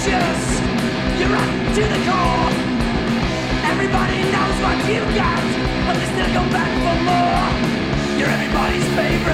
vicious. You're rotten to the core. Everybody knows what you got, but they still go back for more. You're everybody's favorite.